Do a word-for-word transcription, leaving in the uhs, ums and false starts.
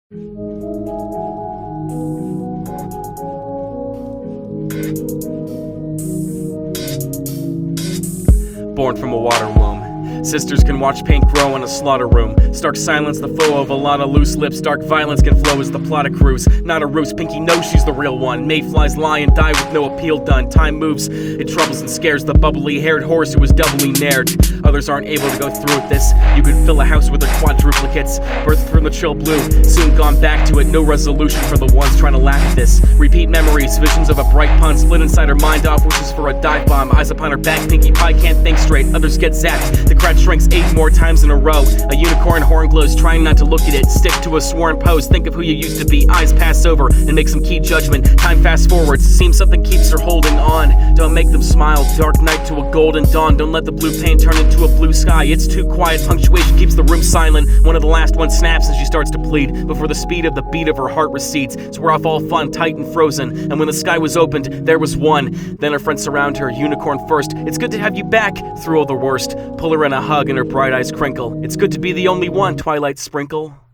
Born from a water womb, sisters can watch paint grow in a slaughter room. Stark silence, the foe of a lot of loose lips. Dark violence can flow as the plot accrues. Not a ruse, Pinky knows she's the real one. Mayflies lie and die with no appeal done. Time moves, it troubles and scares the bubbly-haired horse who was doubly nared. Others aren't able to go through with this. You could fill a house with their quadruplicates. Birthed from the chill blue, soon gone back to it. No resolution for the ones trying to laugh at this. Repeat memories, visions of a bright pun split inside her mind off, wishes for a dive bomb. Eyes upon her back, Pinkie Pie can't think straight. Others get zapped, the crowd shrinks eight more times in a row. A unicorn horn glows, trying not to look at it. Stick to a sworn pose, think of who you used to be. Eyes pass over and make some key judgment. Time fast forwards, seems something keeps her holding on. Don't make them smile, dark night to a golden dawn. Don't let the blue pain turn into a blue sky. It's too quiet, punctuation keeps the room silent. One of the last ones snaps and she starts to plead before the speed of the beat of her heart recedes. So we're off all fun, tight and frozen. And when the sky was opened, there was one. Then her friends surround her, unicorn first. It's good to have you back through all the worst. Pull her in a hug and her bright eyes crinkle. It's good to be the only one, Twilight Sprinkle.